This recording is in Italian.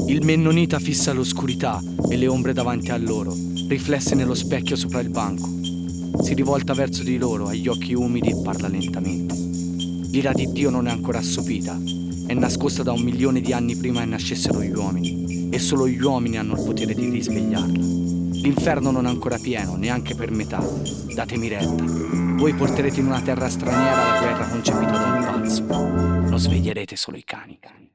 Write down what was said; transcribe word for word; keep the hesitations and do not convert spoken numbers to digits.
Il Mennonita fissa l'oscurità e le ombre davanti a loro, riflesse nello specchio sopra il banco. Si rivolta verso di loro, agli occhi umidi, e parla lentamente. L'ira di Dio non è ancora assopita, è nascosta da un milione di anni prima che nascessero gli uomini, e solo gli uomini hanno il potere di risvegliarla. L'inferno non è ancora pieno, neanche per metà. Datemi retta. Voi porterete in una terra straniera la guerra concepita da un pazzo. Non sveglierete solo i cani.